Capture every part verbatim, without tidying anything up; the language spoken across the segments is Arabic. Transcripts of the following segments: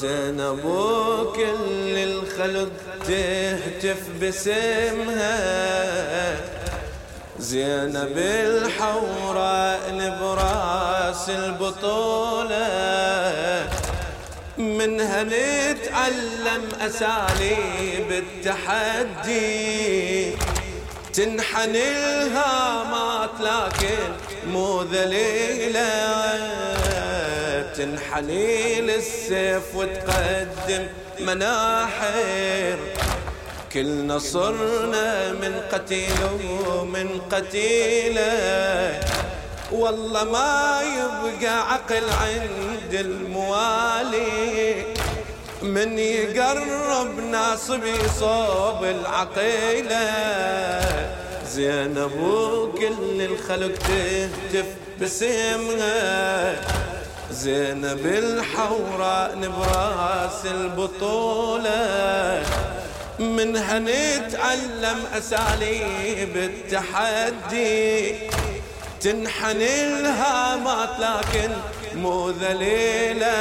زينب كل الخلق تهتف باسمها، زينب الحوراء نبراس البطولة، منها نتعلم أساليب التحدي، تنحني الهامات لكن مو ذليلة، تنحني للسيف وتقدم مناحر، كل نصرنا من قتيل ومن قتيلة، والله ما يبقى عقل عند الموالي، من يقرب ناصب يصوب العقيلة، زينب كل الخلق تهتف باسمها، زينب الحوراء نبراس البطولة، منها نتعلم أساليب التحدي، تنحني الهامات لكن مو ذليلة،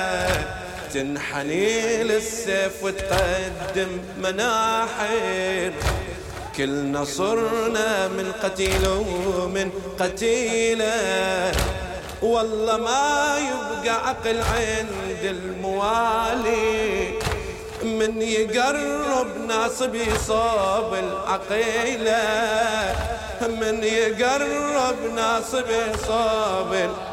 تنحني للسيف وتقدم مناحر، كل نصرنا من قتيل ومن قتيلة، والله ما يبقى عقل عند الموالي، من يقرب ناصب يصاب العقيلة، من يقرب ناصب يصاب العقيلة.